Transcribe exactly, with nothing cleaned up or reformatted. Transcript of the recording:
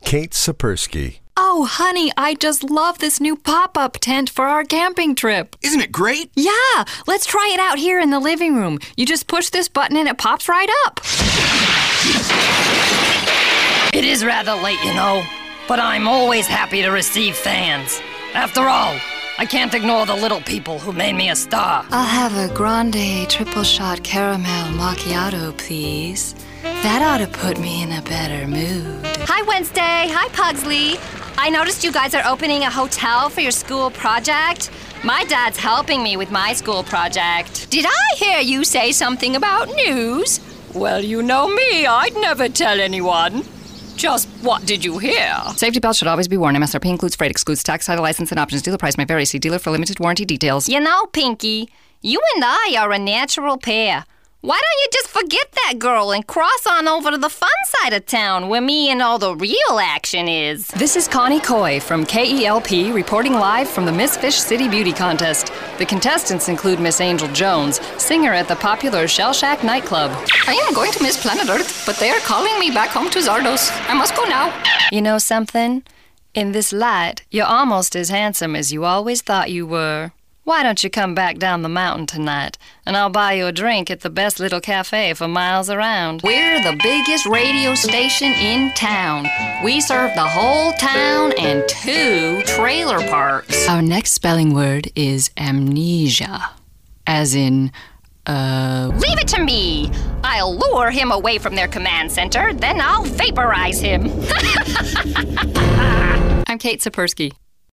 Kate Sapersky. Oh, honey, I just love this new pop-up tent for our camping trip. Isn't it great? Yeah, let's try it out here in the living room. You just push this button and it pops right up. It is rather late, you know, but I'm always happy to receive fans. After all, I can't ignore the little people who made me a star. I'll have a grande triple shot caramel macchiato, please. That ought to put me in a better mood. Hi, Wednesday. Hi, Pugsley. I noticed you guys are opening a hotel for your school project. My dad's helping me with my school project. Did I hear you say something about news? Well, you know me. I'd never tell anyone. Just what did you hear? Safety belts should always be worn. M S R P includes freight, excludes tax, title, license, and options. Dealer price may vary. See dealer for limited warranty details. You know, Pinky, you and I are a natural pair. Why don't you just forget that girl and cross on over to the fun side of town where me and all the real action is? This is Connie Coy from K E L P reporting live from the Miss Fish City Beauty Contest. The contestants include Miss Angel Jones, singer at the popular Shell Shack nightclub. I am going to miss Planet Earth, but they are calling me back home to Zardos. I must go now. You know something? In this light, you're almost as handsome as you always thought you were. Why don't you come back down the mountain tonight, and I'll buy you a drink at the best little cafe for miles around. We're the biggest radio station in town. We serve the whole town and two trailer parks. Our next spelling word is amnesia, as in, uh... Leave it to me. I'll lure him away from their command center, then I'll vaporize him. I'm Kate Sapersky.